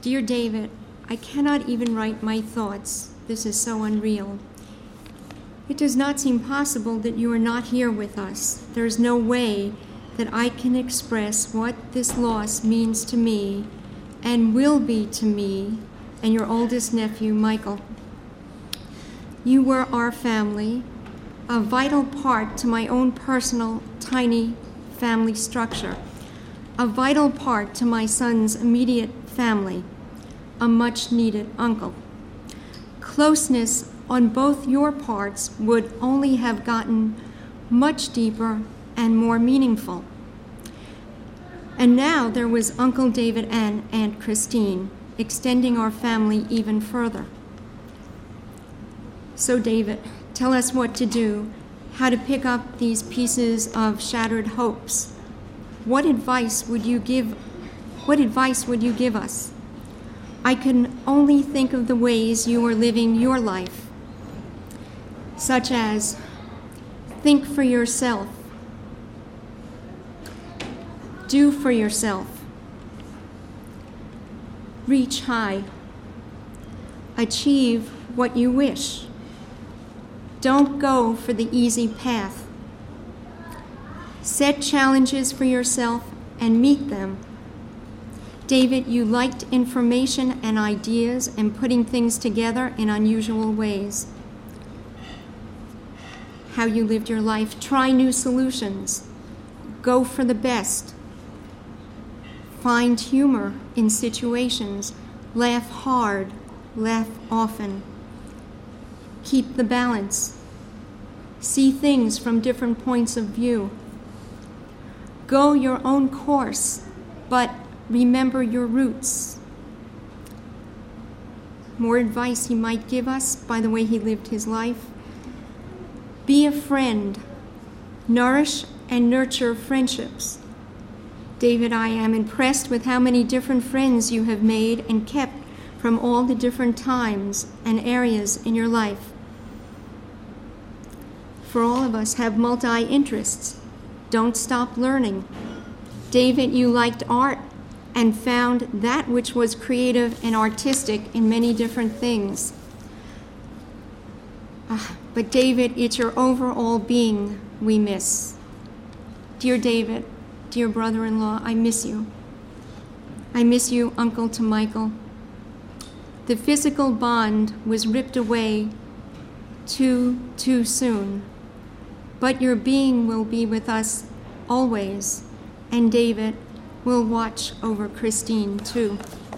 Dear David, I cannot even write my thoughts. This is so unreal. It does not seem possible that you are not here with us. There is no way that I can express what this loss means to me and will be to me and your oldest nephew, Michael. You were our family, a vital part to my own personal, tiny family structure, a vital part to my son's immediate family, a much-needed uncle. Closeness on both your parts would only have gotten much deeper and more meaningful. And now there was Uncle David and Aunt Christine, extending our family even further. So David, tell us what to do, how to pick up these pieces of shattered hopes. What advice would you give us? I can only think of the ways you are living your life, such as think for yourself, do for yourself, reach high, achieve what you wish. Don't go for the easy path. Set challenges for yourself and meet them. David, you liked information and ideas and putting things together in unusual ways. How you lived your life, try new solutions, go for the best, find humor in situations, laugh hard, laugh often, keep the balance, see things from different points of view, go your own course, but remember your roots. More advice he might give us by the way he lived his life. Be a friend. Nourish and nurture friendships. David, I am impressed with how many different friends you have made and kept from all the different times and areas in your life. For all of us have multi-interests. Don't stop learning. David, you liked art and found that which was creative and artistic in many different things. But David, it's your overall being we miss. Dear David, dear brother-in-law, I miss you. I miss you, uncle to Michael. The physical bond was ripped away too soon, but your being will be with us always, and David will watch over Christine too.